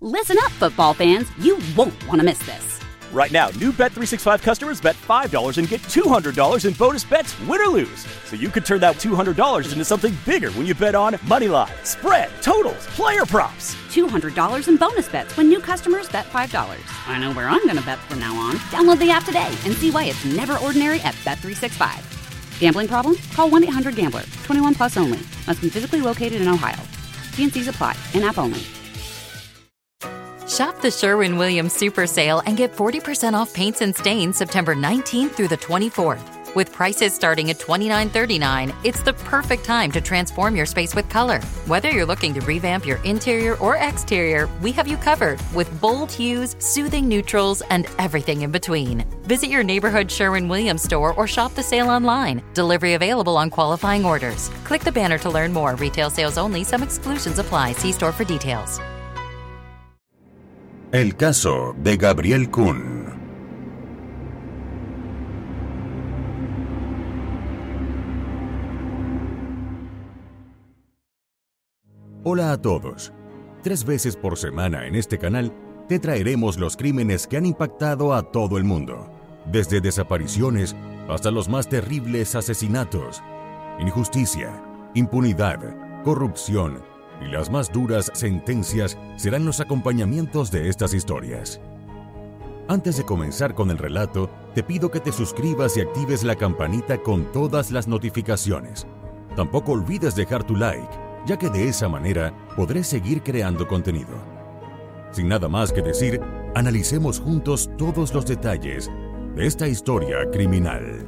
Listen up, football fans. You won't want to miss this. Right now, new Bet365 customers bet $5 and get $200 in bonus bets, win or lose. So you could turn that $200 into something bigger when you bet on moneyline, spread, totals, player props. $200 in bonus bets when new customers bet $5. I know where I'm going to bet from now on. Download the app today and see why it's never ordinary at Bet365. Gambling problem? Call 1-800-GAMBLER. 21 plus only. Must be physically located in Ohio. T&Cs apply. In-app only. Shop the Sherwin-Williams Super Sale and get 40% off paints and stains September 19th through the 24th. With prices starting at $29.39, it's the perfect time to transform your space with color. Whether you're looking to revamp your interior or exterior, we have you covered with bold hues, soothing neutrals, and everything in between. Visit your neighborhood Sherwin-Williams store or shop the sale online. Delivery available on qualifying orders. Click the banner to learn more. Retail sales only. Some exclusions apply. See store for details. El caso de Gabriel Kuhn. Hola a todos. 3 veces por semana en este canal te traeremos los crímenes que han impactado a todo el mundo, desde desapariciones hasta los más terribles asesinatos. Injusticia, impunidad, corrupción y las más duras sentencias serán los acompañamientos de estas historias. Antes de comenzar con el relato, te pido que te suscribas y actives la campanita con todas las notificaciones. Tampoco olvides dejar tu like, ya que de esa manera podré seguir creando contenido. Sin nada más que decir, analicemos juntos todos los detalles de esta historia criminal.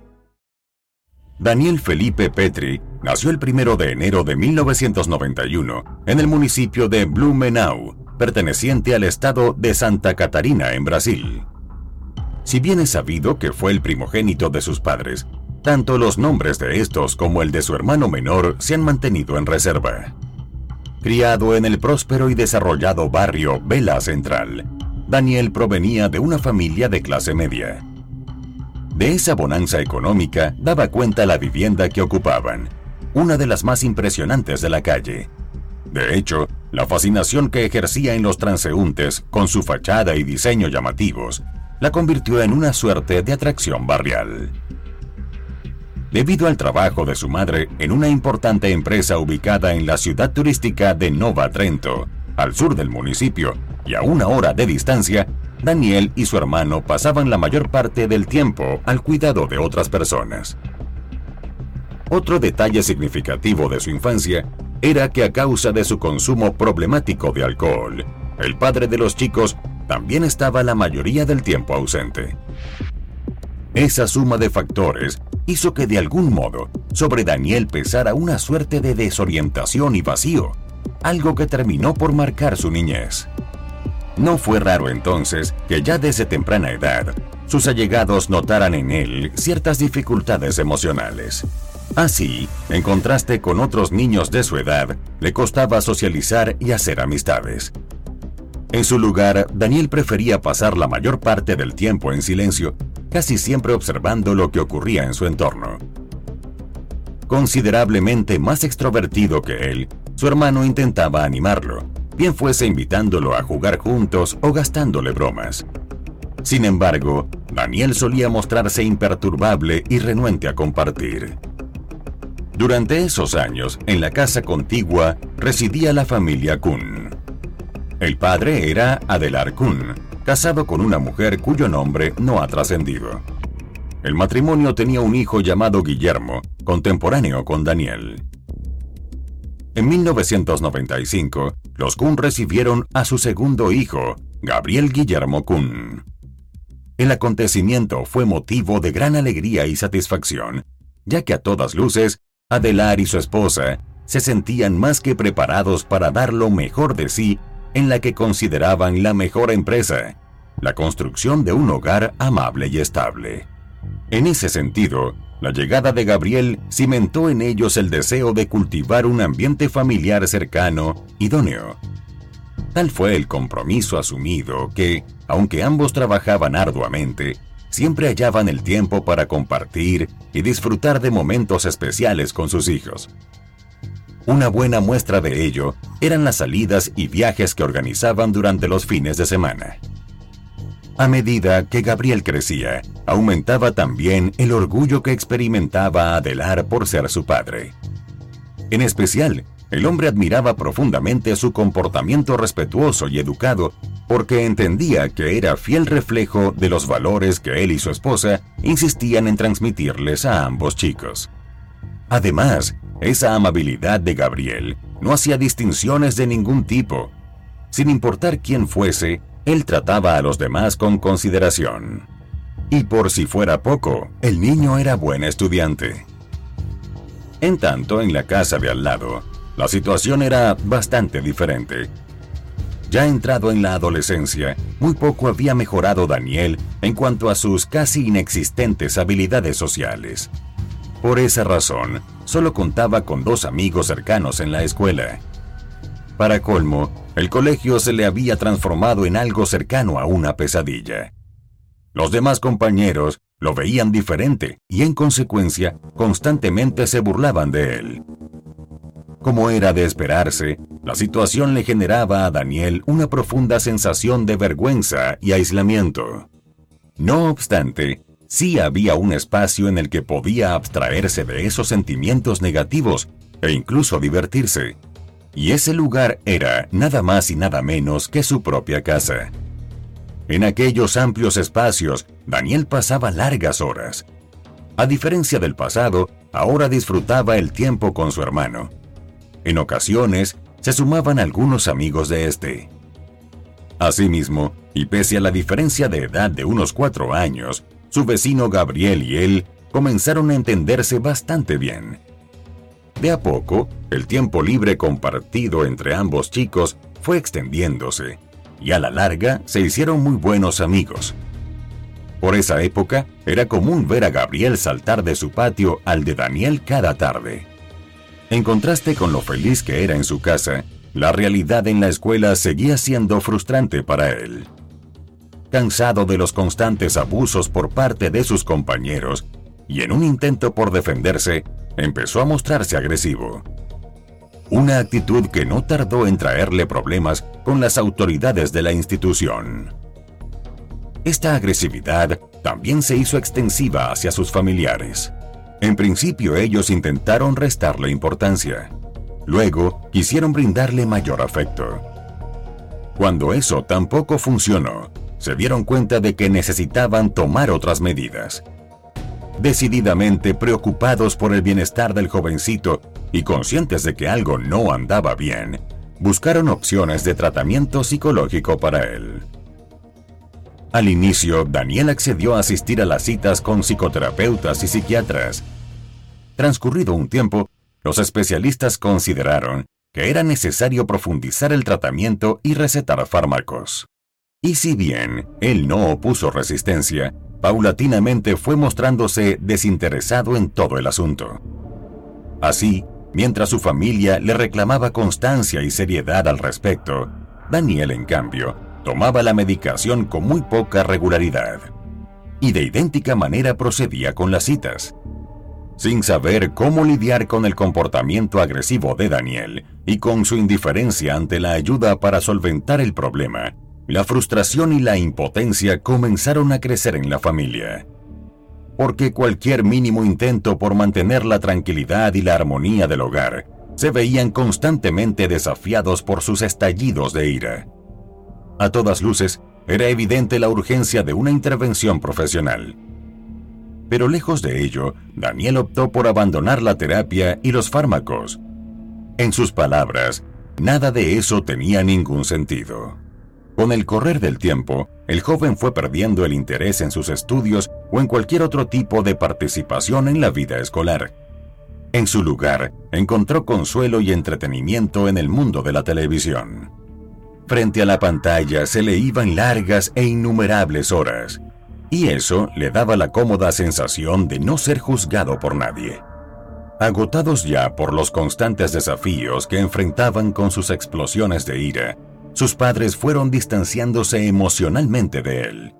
Daniel Felipe Petri nació el 1 de enero de 1991 en el municipio de Blumenau, perteneciente al estado de Santa Catarina, en Brasil. Si bien es sabido que fue el primogénito de sus padres, tanto los nombres de estos como el de su hermano menor se han mantenido en reserva. Criado en el próspero y desarrollado barrio Vela Central, Daniel provenía de una familia de clase media. De esa bonanza económica daba cuenta la vivienda que ocupaban, una de las más impresionantes de la calle. De hecho, la fascinación que ejercía en los transeúntes con su fachada y diseño llamativos la convirtió en una suerte de atracción barrial. Debido al trabajo de su madre en una importante empresa ubicada en la ciudad turística de Nova Trento, al sur del municipio y a 1 hora de distancia, Daniel y su hermano pasaban la mayor parte del tiempo al cuidado de otras personas. Otro detalle significativo de su infancia era que a causa de su consumo problemático de alcohol, el padre de los chicos también estaba la mayoría del tiempo ausente. Esa suma de factores hizo que de algún modo sobre Daniel pesara una suerte de desorientación y vacío, algo que terminó por marcar su niñez. No fue raro entonces que ya desde temprana edad sus allegados notaran en él ciertas dificultades emocionales. Así, en contraste con otros niños de su edad, le costaba socializar y hacer amistades. En su lugar, Daniel prefería pasar la mayor parte del tiempo en silencio, casi siempre observando lo que ocurría en su entorno. Considerablemente más extrovertido que él, su hermano intentaba animarlo, bien fuese invitándolo a jugar juntos o gastándole bromas. Sin embargo, Daniel solía mostrarse imperturbable y renuente a compartir. Durante esos años, en la casa contigua, residía la familia Kuhn. El padre era Adelar Kuhn, casado con una mujer cuyo nombre no ha trascendido. El matrimonio tenía un hijo llamado Guillermo, contemporáneo con Daniel. En 1995, los Kuhn recibieron a su segundo hijo, Gabriel Guillermo Kuhn. El acontecimiento fue motivo de gran alegría y satisfacción, ya que a todas luces, Adelar y su esposa se sentían más que preparados para dar lo mejor de sí en la que consideraban la mejor empresa, la construcción de un hogar amable y estable. En ese sentido, la llegada de Gabriel cimentó en ellos el deseo de cultivar un ambiente familiar cercano, idóneo. Tal fue el compromiso asumido que, aunque ambos trabajaban arduamente, siempre hallaban el tiempo para compartir y disfrutar de momentos especiales con sus hijos. Una buena muestra de ello eran las salidas y viajes que organizaban durante los fines de semana. A medida que Gabriel crecía, aumentaba también el orgullo que experimentaba Adelar por ser su padre. En especial, el hombre admiraba profundamente su comportamiento respetuoso y educado porque entendía que era fiel reflejo de los valores que él y su esposa insistían en transmitirles a ambos chicos. Además, esa amabilidad de Gabriel no hacía distinciones de ningún tipo. Sin importar quién fuese, él trataba a los demás con consideración. Y por si fuera poco, el niño era buen estudiante. En tanto, en la casa de al lado, la situación era bastante diferente. Ya entrado en la adolescencia, muy poco había mejorado Daniel en cuanto a sus casi inexistentes habilidades sociales. Por esa razón, solo contaba con 2 amigos cercanos en la escuela. Para colmo, el colegio se le había transformado en algo cercano a una pesadilla. Los demás compañeros lo veían diferente y, en consecuencia, constantemente se burlaban de él. Como era de esperarse, la situación le generaba a Daniel una profunda sensación de vergüenza y aislamiento. No obstante, sí había un espacio en el que podía abstraerse de esos sentimientos negativos e incluso divertirse. Y ese lugar era nada más y nada menos que su propia casa. En aquellos amplios espacios, Daniel pasaba largas horas. A diferencia del pasado, ahora disfrutaba el tiempo con su hermano. En ocasiones, se sumaban algunos amigos de este. Asimismo, y pese a la diferencia de edad de unos 4 años, su vecino Gabriel y él comenzaron a entenderse bastante bien. De a poco, el tiempo libre compartido entre ambos chicos fue extendiéndose, y a la larga se hicieron muy buenos amigos. Por esa época, era común ver a Gabriel saltar de su patio al de Daniel cada tarde. En contraste con lo feliz que era en su casa, la realidad en la escuela seguía siendo frustrante para él. Cansado de los constantes abusos por parte de sus compañeros, y en un intento por defenderse, empezó a mostrarse agresivo. Una actitud que no tardó en traerle problemas con las autoridades de la institución. Esta agresividad también se hizo extensiva hacia sus familiares. En principio ellos intentaron restarle importancia. Luego quisieron brindarle mayor afecto. Cuando eso tampoco funcionó, se dieron cuenta de que necesitaban tomar otras medidas. Decididamente preocupados por el bienestar del jovencito y conscientes de que algo no andaba bien, buscaron opciones de tratamiento psicológico para él. Al inicio, Daniel accedió a asistir a las citas con psicoterapeutas y psiquiatras. Transcurrido un tiempo, los especialistas consideraron que era necesario profundizar el tratamiento y recetar fármacos. Y si bien él no opuso resistencia, paulatinamente fue mostrándose desinteresado en todo el asunto. Así, mientras su familia le reclamaba constancia y seriedad al respecto, Daniel, en cambio, tomaba la medicación con muy poca regularidad. Y de idéntica manera procedía con las citas. Sin saber cómo lidiar con el comportamiento agresivo de Daniel y con su indiferencia ante la ayuda para solventar el problema, la frustración y la impotencia comenzaron a crecer en la familia. Porque cualquier mínimo intento por mantener la tranquilidad y la armonía del hogar, se veían constantemente desafiados por sus estallidos de ira. A todas luces, era evidente la urgencia de una intervención profesional. Pero lejos de ello, Daniel optó por abandonar la terapia y los fármacos. En sus palabras, nada de eso tenía ningún sentido. Con el correr del tiempo, el joven fue perdiendo el interés en sus estudios o en cualquier otro tipo de participación en la vida escolar. En su lugar, encontró consuelo y entretenimiento en el mundo de la televisión. Frente a la pantalla se le iban largas e innumerables horas, y eso le daba la cómoda sensación de no ser juzgado por nadie. Agotados ya por los constantes desafíos que enfrentaban con sus explosiones de ira, sus padres fueron distanciándose emocionalmente de él.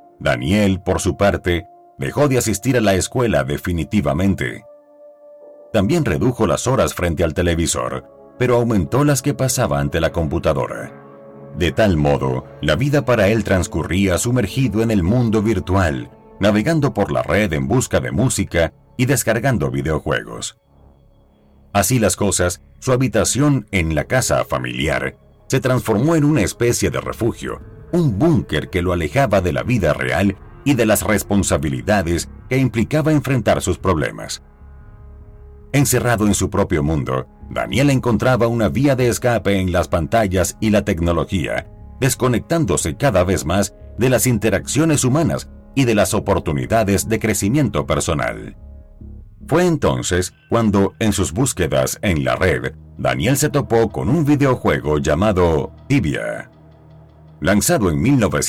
Daniel, por su parte, dejó de asistir a la escuela definitivamente. también redujo las horas frente al televisor, pero aumentó las que pasaba ante la computadora. De tal modo, la vida para él transcurría sumergido en el mundo virtual, navegando por la red en busca de música y descargando videojuegos. Así las cosas, su habitación en la casa familiar se transformó en una especie de refugio, un búnker que lo alejaba de la vida real y de las responsabilidades que implicaba enfrentar sus problemas. Encerrado en su propio mundo, Daniel encontraba una vía de escape en las pantallas y la tecnología, desconectándose cada vez más de las interacciones humanas y de las oportunidades de crecimiento personal. Fue entonces cuando, en sus búsquedas en la red, Daniel se topó con un videojuego llamado Tibia. Lanzado en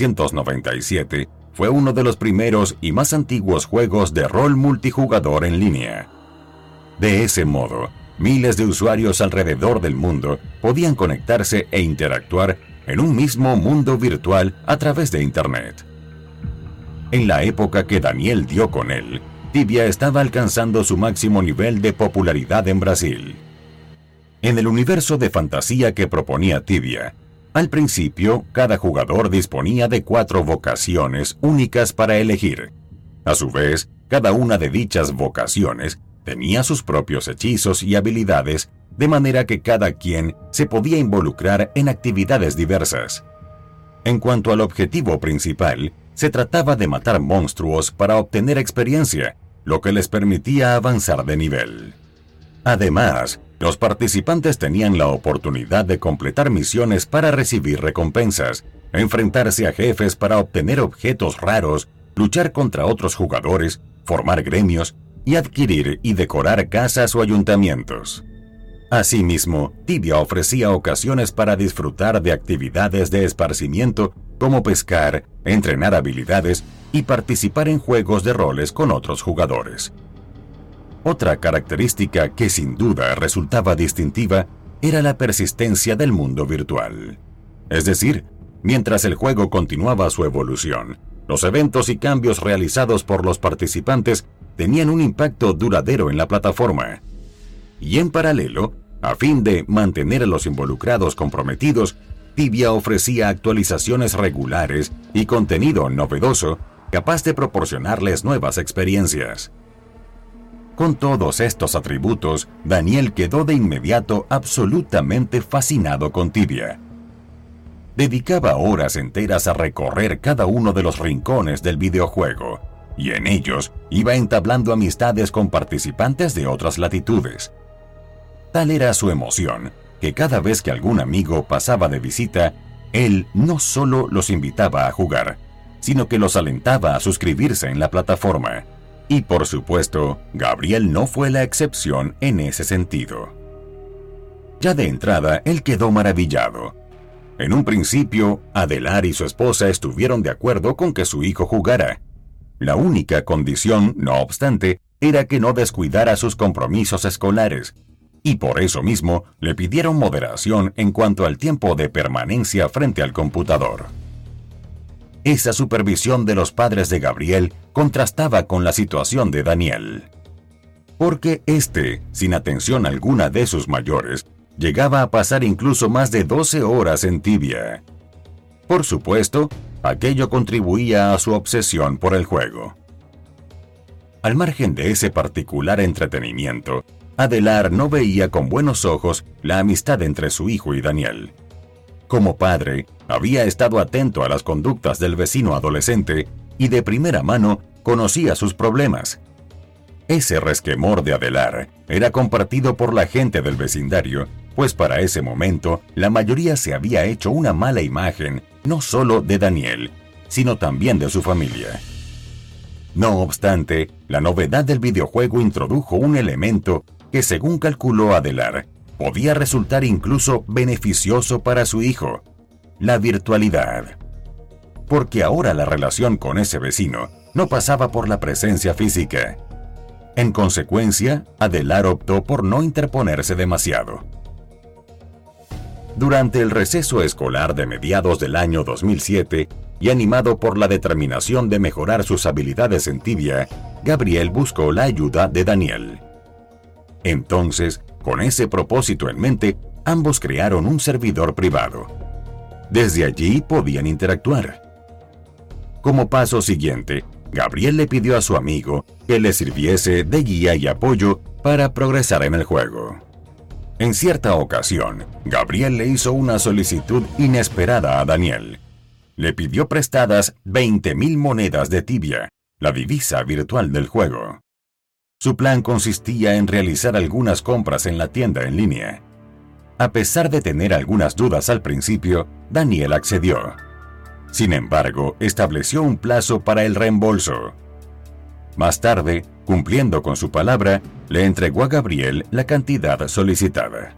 1997, fue uno de los primeros y más antiguos juegos de rol multijugador en línea. De ese modo, miles de usuarios alrededor del mundo podían conectarse e interactuar en un mismo mundo virtual a través de Internet. En la época que Daniel dio con él, Tibia estaba alcanzando su máximo nivel de popularidad en Brasil. En el universo de fantasía que proponía Tibia, al principio, cada jugador disponía de 4 vocaciones únicas para elegir. A su vez, cada una de dichas vocaciones tenía sus propios hechizos y habilidades, de manera que cada quien se podía involucrar en actividades diversas. En cuanto al objetivo principal, se trataba de matar monstruos para obtener experiencia, lo que les permitía avanzar de nivel. Además, los participantes tenían la oportunidad de completar misiones para recibir recompensas, enfrentarse a jefes para obtener objetos raros, luchar contra otros jugadores, formar gremios y adquirir y decorar casas o ayuntamientos. Asimismo, Tibia ofrecía ocasiones para disfrutar de actividades de esparcimiento como pescar, entrenar habilidades y participar en juegos de roles con otros jugadores. Otra característica que sin duda resultaba distintiva era la persistencia del mundo virtual. Es decir, mientras el juego continuaba su evolución, los eventos y cambios realizados por los participantes tenían un impacto duradero en la plataforma. Y en paralelo, a fin de mantener a los involucrados comprometidos, Tibia ofrecía actualizaciones regulares y contenido novedoso capaz de proporcionarles nuevas experiencias. Con todos estos atributos, Daniel quedó de inmediato absolutamente fascinado con Tibia. Dedicaba horas enteras a recorrer cada uno de los rincones del videojuego, y en ellos iba entablando amistades con participantes de otras latitudes. Tal era su emoción, que cada vez que algún amigo pasaba de visita, él no solo los invitaba a jugar, sino que los alentaba a suscribirse en la plataforma. Y por supuesto, Gabriel no fue la excepción en ese sentido. Ya de entrada, él quedó maravillado. En un principio, Adelar y su esposa estuvieron de acuerdo con que su hijo jugara. La única condición, no obstante, era que no descuidara sus compromisos escolares, y por eso mismo le pidieron moderación en cuanto al tiempo de permanencia frente al computador. Esa supervisión de los padres de Gabriel contrastaba con la situación de Daniel, porque éste, sin atención alguna de sus mayores, llegaba a pasar incluso más de 12 horas en Tibia. Por supuesto, aquello contribuía a su obsesión por el juego. Al margen de ese particular entretenimiento, Adelar no veía con buenos ojos la amistad entre su hijo y Daniel. Como padre, había estado atento a las conductas del vecino adolescente y de primera mano conocía sus problemas. Ese resquemor de Adelar era compartido por la gente del vecindario, pues para ese momento la mayoría se había hecho una mala imagen, no solo de Daniel, sino también de su familia. No obstante, la novedad del videojuego introdujo un elemento que, según calculó Adelar, podía resultar incluso beneficioso para su hijo: la virtualidad. Porque ahora la relación con ese vecino no pasaba por la presencia física. En consecuencia, Adelar optó por no interponerse demasiado. Durante el receso escolar de mediados del año 2007, y animado por la determinación de mejorar sus habilidades en Tibia, Gabriel buscó la ayuda de Daniel. Entonces, con ese propósito en mente, ambos crearon un servidor privado. Desde allí podían interactuar. Como paso siguiente, Gabriel le pidió a su amigo que le sirviese de guía y apoyo para progresar en el juego. En cierta ocasión, Gabriel le hizo una solicitud inesperada a Daniel. Le pidió prestadas 20,000 monedas de Tibia, la divisa virtual del juego. Su plan consistía en realizar algunas compras en la tienda en línea. A pesar de tener algunas dudas al principio, Daniel accedió. Sin embargo, estableció un plazo para el reembolso. Más tarde, cumpliendo con su palabra, le entregó a Gabriel la cantidad solicitada.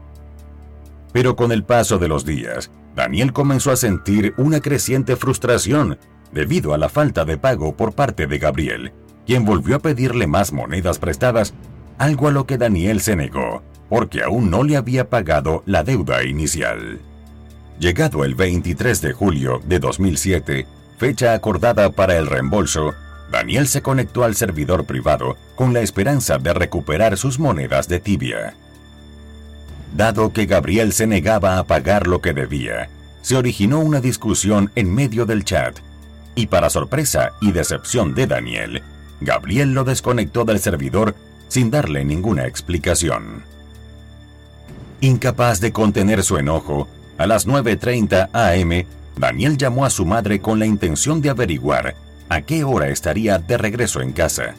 Pero con el paso de los días, Daniel comenzó a sentir una creciente frustración debido a la falta de pago por parte de Gabriel, quien volvió a pedirle más monedas prestadas, algo a lo que Daniel se negó, porque aún no le había pagado la deuda inicial. Llegado el 23 de julio de 2007, fecha acordada para el reembolso, Daniel se conectó al servidor privado con la esperanza de recuperar sus monedas de Tibia. Dado que Gabriel se negaba a pagar lo que debía, se originó una discusión en medio del chat, y para sorpresa y decepción de Daniel, Gabriel lo desconectó del servidor sin darle ninguna explicación. Incapaz de contener su enojo, a las 9:30 am, Daniel llamó a su madre con la intención de averiguar a qué hora estaría de regreso en casa.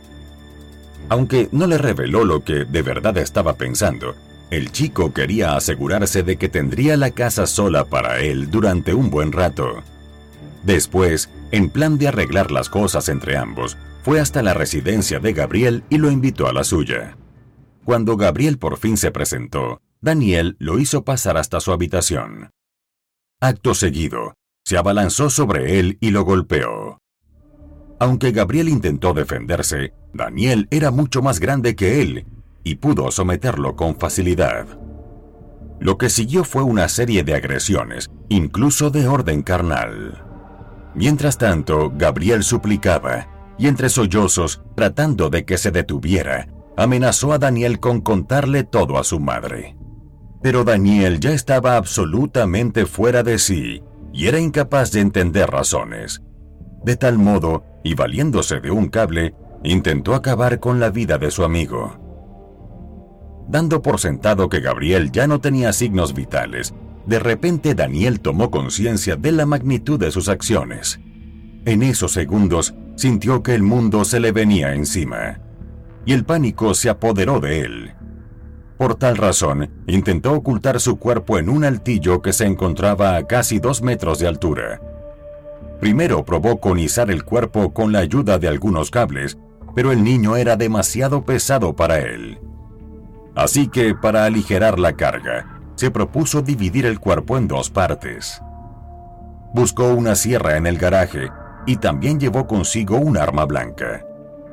Aunque no le reveló lo que de verdad estaba pensando, el chico quería asegurarse de que tendría la casa sola para él durante un buen rato. Después, en plan de arreglar las cosas entre ambos, fue hasta la residencia de Gabriel y lo invitó a la suya. Cuando Gabriel por fin se presentó, Daniel lo hizo pasar hasta su habitación. Acto seguido, se abalanzó sobre él y lo golpeó. Aunque Gabriel intentó defenderse, Daniel era mucho más grande que él y pudo someterlo con facilidad. Lo que siguió fue una serie de agresiones, incluso de orden carnal. Mientras tanto, Gabriel suplicaba y entre sollozos, tratando de que se detuviera, amenazó a Daniel con contarle todo a su madre. Pero Daniel ya estaba absolutamente fuera de sí y era incapaz de entender razones. De tal modo, y valiéndose de un cable, intentó acabar con la vida de su amigo. Dando por sentado que Gabriel ya no tenía signos vitales, de repente Daniel tomó conciencia de la magnitud de sus acciones. En esos segundos, sintió que el mundo se le venía encima, y el pánico se apoderó de él. Por tal razón, intentó ocultar su cuerpo en un altillo que se encontraba a casi 2 metros de altura. Primero probó con izar el cuerpo con la ayuda de algunos cables, pero el niño era demasiado pesado para él. Así que, para aligerar la carga, se propuso dividir el cuerpo en 2 partes. Buscó una sierra en el garaje y también llevó consigo un arma blanca.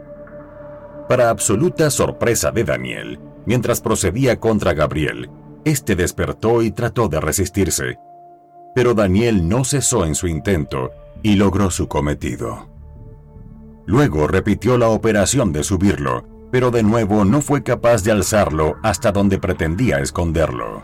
Para absoluta sorpresa de Daniel, mientras procedía contra Gabriel, este despertó y trató de resistirse. Pero Daniel no cesó en su intento y logró su cometido. Luego repitió la operación de subirlo, pero de nuevo no fue capaz de alzarlo hasta donde pretendía esconderlo.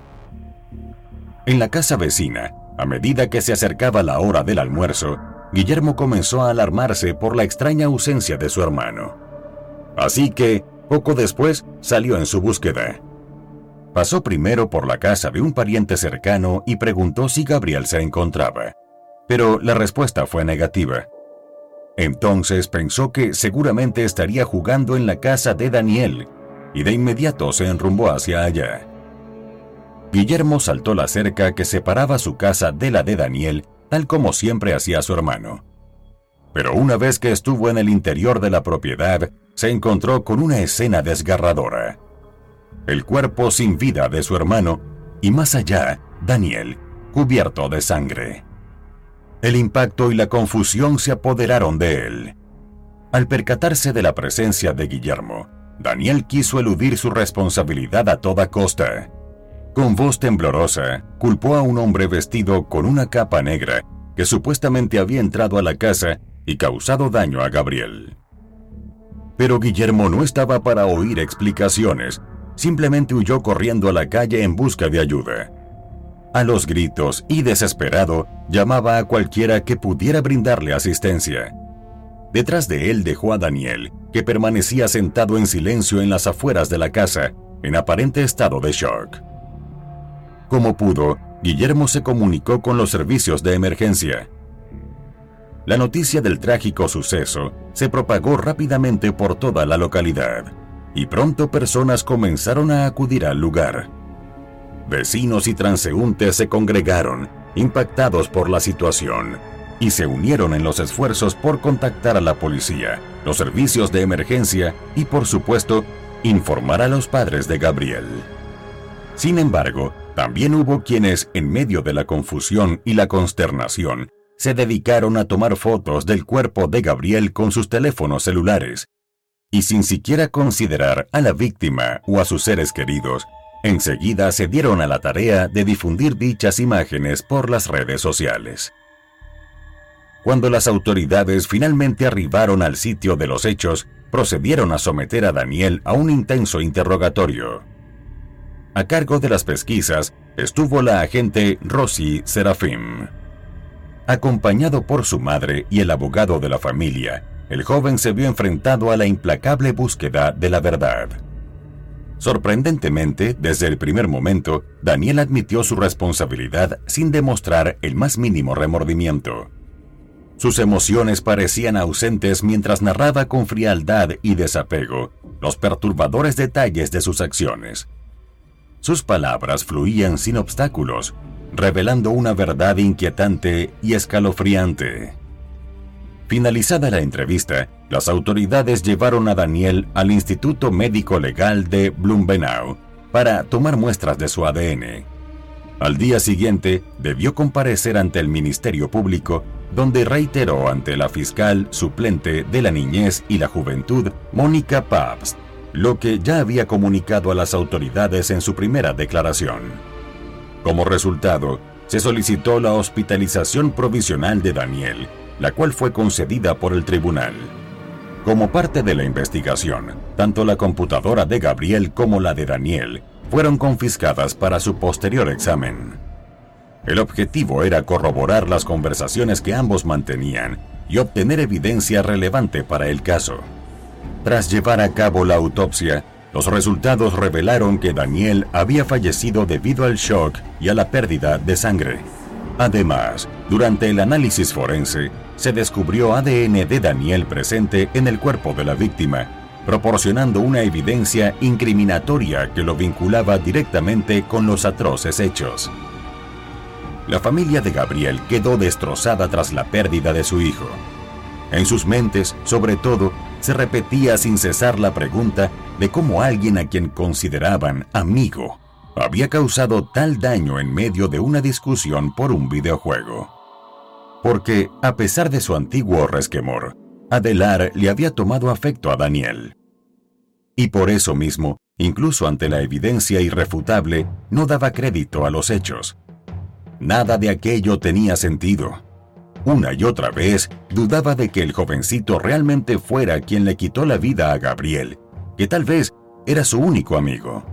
En la casa vecina, a medida que se acercaba la hora del almuerzo, Guillermo comenzó a alarmarse por la extraña ausencia de su hermano. Así que, poco después, salió en su búsqueda. Pasó primero por la casa de un pariente cercano y preguntó si Gabriel se encontraba, pero la respuesta fue negativa. Entonces pensó que seguramente estaría jugando en la casa de Daniel, y de inmediato se enrumbó hacia allá. Guillermo saltó la cerca que separaba su casa de la de Daniel, tal como siempre hacía su hermano. Pero una vez que estuvo en el interior de la propiedad, se encontró con una escena desgarradora. El cuerpo sin vida de su hermano, y más allá, Daniel, cubierto de sangre. El impacto y la confusión se apoderaron de él. Al percatarse de la presencia de Guillermo, Daniel quiso eludir su responsabilidad a toda costa. Con voz temblorosa, culpó a un hombre vestido con una capa negra que supuestamente había entrado a la casa y causado daño a Gabriel. Pero Guillermo no estaba para oír explicaciones, simplemente huyó corriendo a la calle en busca de ayuda. A los gritos y desesperado, llamaba a cualquiera que pudiera brindarle asistencia. Detrás de él dejó a Daniel, que permanecía sentado en silencio en las afueras de la casa, en aparente estado de shock. Como pudo, Guillermo se comunicó con los servicios de emergencia. La noticia del trágico suceso se propagó rápidamente por toda la localidad, y pronto personas comenzaron a acudir al lugar. Vecinos y transeúntes se congregaron, impactados por la situación, y se unieron en los esfuerzos por contactar a la policía, los servicios de emergencia y, por supuesto, informar a los padres de Gabriel. Sin embargo, también hubo quienes, en medio de la confusión y la consternación, se dedicaron a tomar fotos del cuerpo de Gabriel con sus teléfonos celulares, y sin siquiera considerar a la víctima o a sus seres queridos, enseguida se dieron a la tarea de difundir dichas imágenes por las redes sociales. Cuando las autoridades finalmente arribaron al sitio de los hechos, procedieron a someter a Daniel a un intenso interrogatorio. A cargo de las pesquisas estuvo la agente Rosy Serafim. Acompañado por su madre y el abogado de la familia, el joven se vio enfrentado a la implacable búsqueda de la verdad. Sorprendentemente, desde el primer momento, Daniel admitió su responsabilidad sin demostrar el más mínimo remordimiento. Sus emociones parecían ausentes mientras narraba con frialdad y desapego los perturbadores detalles de sus acciones. Sus palabras fluían sin obstáculos, revelando una verdad inquietante y escalofriante. Finalizada la entrevista, las autoridades llevaron a Daniel al Instituto Médico Legal de Blumenau para tomar muestras de su ADN. Al día siguiente, debió comparecer ante el Ministerio Público, donde reiteró ante la fiscal suplente de la Niñez y la Juventud, Mónica Pabst, lo que ya había comunicado a las autoridades en su primera declaración. Como resultado, se solicitó la hospitalización provisional de Daniel, la cual fue concedida por el tribunal. Como parte de la investigación, tanto la computadora de Gabriel como la de Daniel fueron confiscadas para su posterior examen. El objetivo era corroborar las conversaciones que ambos mantenían y obtener evidencia relevante para el caso. Tras llevar a cabo la autopsia, los resultados revelaron que Daniel había fallecido debido al shock y a la pérdida de sangre. Además, durante el análisis forense, se descubrió ADN de Daniel presente en el cuerpo de la víctima, proporcionando una evidencia incriminatoria que lo vinculaba directamente con los atroces hechos. La familia de Gabriel quedó destrozada tras la pérdida de su hijo. En sus mentes, sobre todo, se repetía sin cesar la pregunta de cómo alguien a quien consideraban amigo había causado tal daño en medio de una discusión por un videojuego. Porque, a pesar de su antiguo resquemor, Adelar le había tomado afecto a Daniel. Y por eso mismo, incluso ante la evidencia irrefutable, no daba crédito a los hechos. Nada de aquello tenía sentido. Una y otra vez dudaba de que el jovencito realmente fuera quien le quitó la vida a Gabriel, que tal vez era su único amigo.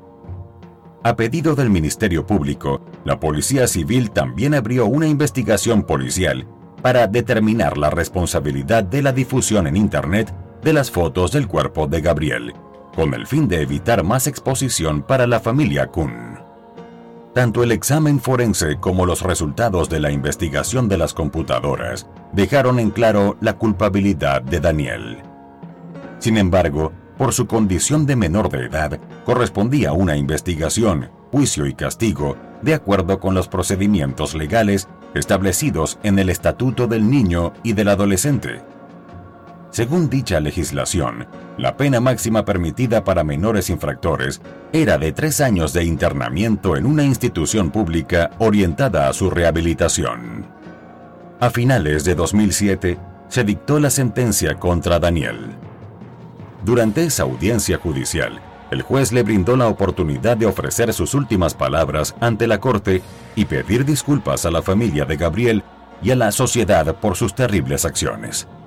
A pedido del Ministerio Público, la Policía Civil también abrió una investigación policial para determinar la responsabilidad de la difusión en Internet de las fotos del cuerpo de Gabriel, con el fin de evitar más exposición para la familia Kuhn. Tanto el examen forense como los resultados de la investigación de las computadoras dejaron en claro la culpabilidad de Daniel. Sin embargo, por su condición de menor de edad, correspondía una investigación, juicio y castigo de acuerdo con los procedimientos legales establecidos en el Estatuto del Niño y del Adolescente. Según dicha legislación, la pena máxima permitida para menores infractores era de 3 años de internamiento en una institución pública orientada a su rehabilitación. A finales de 2007, se dictó la sentencia contra Daniel. Durante esa audiencia judicial, el juez le brindó la oportunidad de ofrecer sus últimas palabras ante la corte y pedir disculpas a la familia de Gabriel y a la sociedad por sus terribles acciones.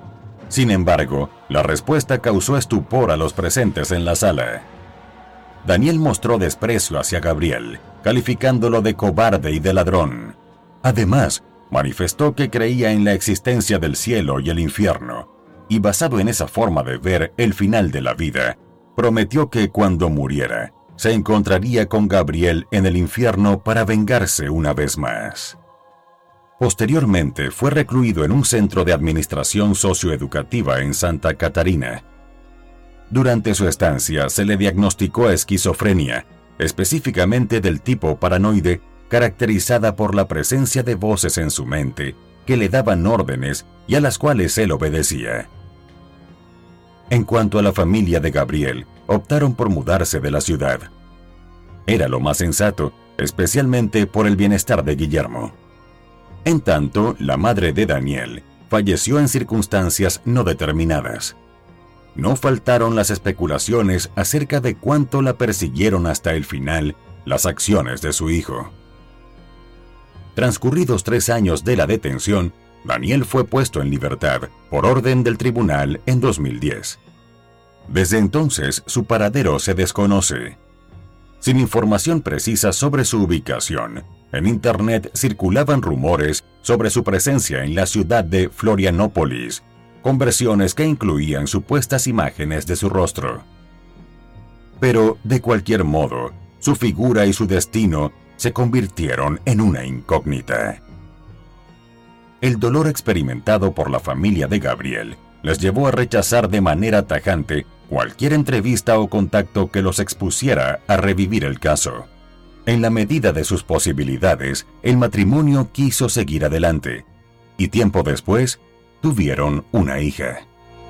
Sin embargo, la respuesta causó estupor a los presentes en la sala. Daniel mostró desprecio hacia Gabriel, calificándolo de cobarde y de ladrón. Además, manifestó que creía en la existencia del cielo y el infierno, y basado en esa forma de ver el final de la vida, prometió que cuando muriera, se encontraría con Gabriel en el infierno para vengarse una vez más. Posteriormente fue recluido en un centro de administración socioeducativa en Santa Catarina. Durante su estancia se le diagnosticó esquizofrenia, específicamente del tipo paranoide, caracterizada por la presencia de voces en su mente que le daban órdenes y a las cuales él obedecía. En cuanto a la familia de Gabriel, optaron por mudarse de la ciudad. Era lo más sensato, especialmente por el bienestar de Guillermo. En tanto, la madre de Daniel falleció en circunstancias no determinadas. No faltaron las especulaciones acerca de cuánto la persiguieron hasta el final las acciones de su hijo. Transcurridos 3 años de la detención, Daniel fue puesto en libertad por orden del tribunal en 2010. Desde entonces, su paradero se desconoce. Sin información precisa sobre su ubicación, en Internet circulaban rumores sobre su presencia en la ciudad de Florianópolis, con versiones que incluían supuestas imágenes de su rostro. Pero, de cualquier modo, su figura y su destino se convirtieron en una incógnita. El dolor experimentado por la familia de Gabriel les llevó a rechazar de manera tajante cualquier entrevista o contacto que los expusiera a revivir el caso. En la medida de sus posibilidades, el matrimonio quiso seguir adelante, y tiempo después, tuvieron una hija.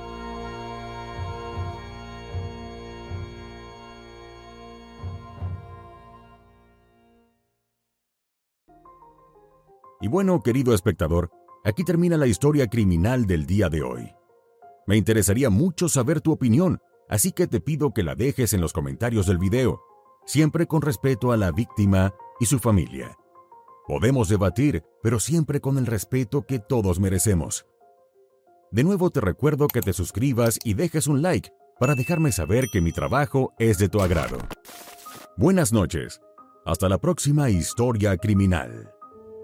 Y bueno, querido espectador, aquí termina la historia criminal del día de hoy. Me interesaría mucho saber tu opinión, así que te pido que la dejes en los comentarios del video, siempre con respeto a la víctima y su familia. Podemos debatir, pero siempre con el respeto que todos merecemos. De nuevo te recuerdo que te suscribas y dejes un like para dejarme saber que mi trabajo es de tu agrado. Buenas noches. Hasta la próxima historia criminal.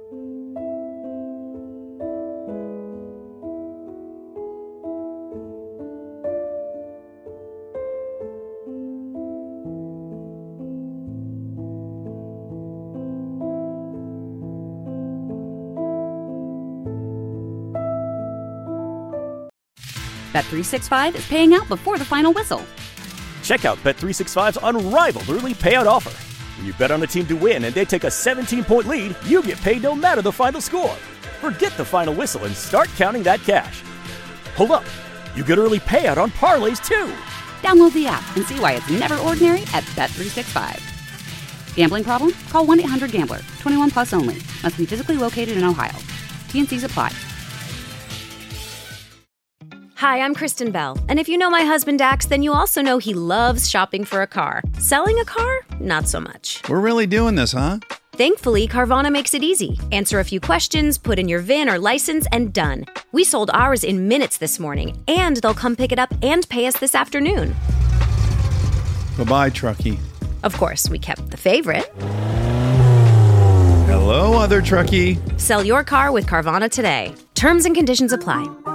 Bet365 is paying out before the final whistle. Check out Bet365's unrivaled early payout offer. When you bet on a team to win and they take a 17-point lead, you get paid no matter the final score. Forget the final whistle and start counting that cash. Hold up, you get early payout on parlays too. Download the app and see why it's never ordinary at Bet365. Gambling problem? Call 1-800-GAMBLER. 21 plus only. Must be physically located in Ohio. T&Cs apply. Hi, I'm Kristen Bell, and if you know my husband Dax, then you also know he loves shopping for a car. Selling a car? Not so much. We're really doing this, huh? Thankfully, Carvana makes it easy. Answer a few questions, put in your VIN or license, and done. We sold ours in minutes this morning, and they'll come pick it up and pay us this afternoon. Bye-bye, truckie. Of course, we kept the favorite. Hello, other truckie. Sell your car with Carvana today. Terms and conditions apply.